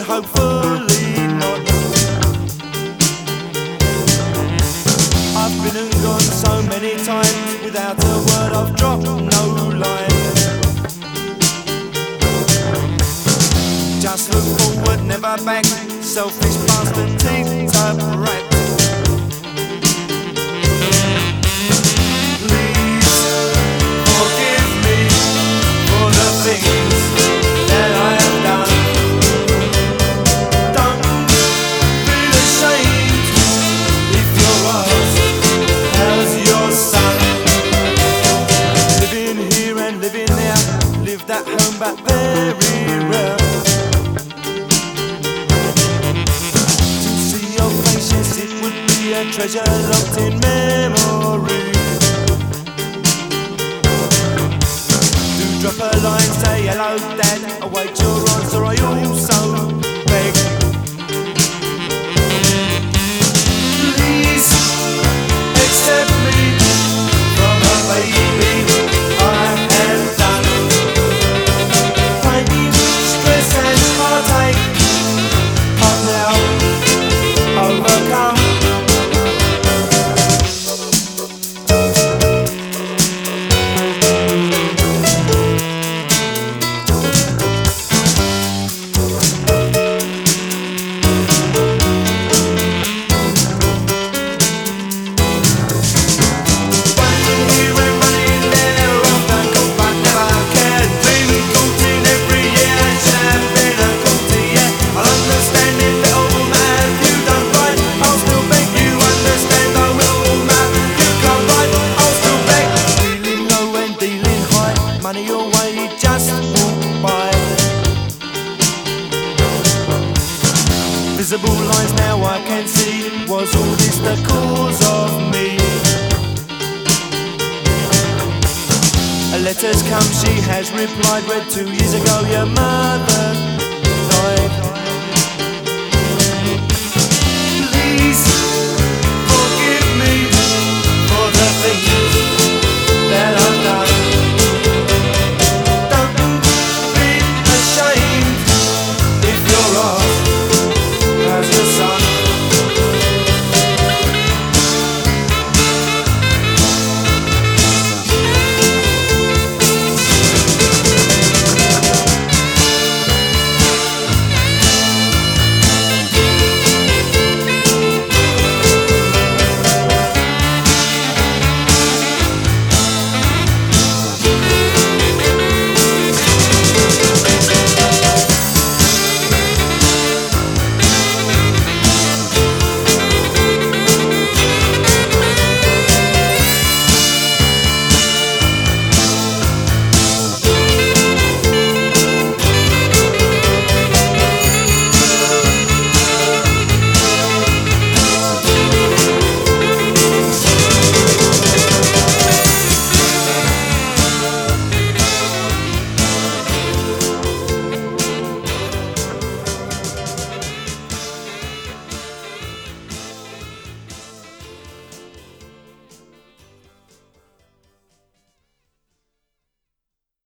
hopefully not. I've been and gone so many times without a word, I've dropped no line. Just look forward, never back, selfish bastard, teeth up rat. Please forgive me for the things that I have done. Don't feel ashamed if you're asked, how's your son? Living here and living there, lived at home but very rare. It would be a treasure locked in memory. Do drop a line, say hello dad, await your answer, I also beg. Please accept me from a baby I have done. Pain, stress and heartache are now overcome. Money your way, just walk by. Visible lines now I can see. Was all this the cause of me? A letter's come, she has replied. Read 2 years ago, your mother